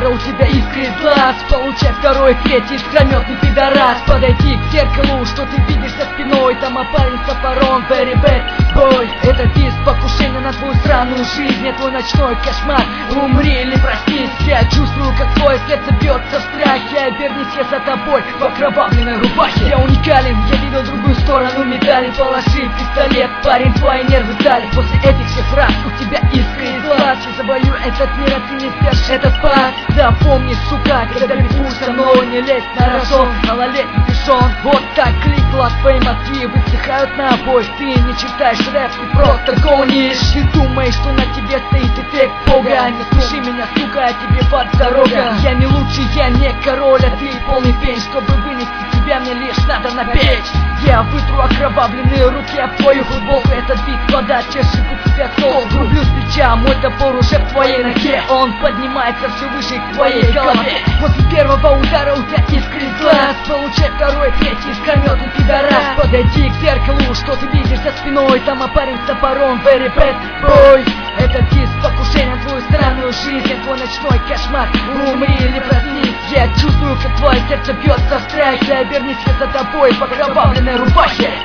удара у тебя искрит глаз. Получай второй, третий, искрометный пидорас. Подойди к зеркалу, что ты видишь за спиной. Там парень с топором, very bad boy. Это диск, покушение на твою сраную жизнь. Это твой ночной кошмар, умри или проснись. Я чувствую, как твое сердце бьется в страхе. Обернись я за тобой в окровавленной рубахе. Я уникален, я видел другую сторону медали. Положи пистолет, парень, твои нервы дали. После этих всех фраз у тебя искрит глаз. Я завоюю этот мир, а ты не сдашь этот факт. Запомни, сука, когда бегусь, но не лезь на рожон. Малолетний пешон, вот так кликла. Твои мозги высыхают на обоих. Ты не читаешь рэп, ты просто гонишь. Ты думаешь, что на тебе стоит эффект Бога. Не слушай меня, сука, а тебе под дорога. Я не лучший, я не король, а ты полный пень. Чтобы вынести тебя, мне лишь надо напечь. Я вытру окровавленные руки об твою футболку. Этот бит вода чешет у тебя стол. Рублю с плеча, мой топор уже в твоей ноге. Он поднимается все выше к твоей голове. После первого удара у тебя искрит глаз. Получай второй, третий, искрометный пидорас. Подойди к зеркалу, что ты видишь за спиной. Там парень с топором, very bad boy. Это диск, покушение на твою странную жизнь. Это твой ночной кошмар, умри или проснись. Я чувствую, как твое сердце бьется в страхе. Обернись за тобой в окровавленной рубахе.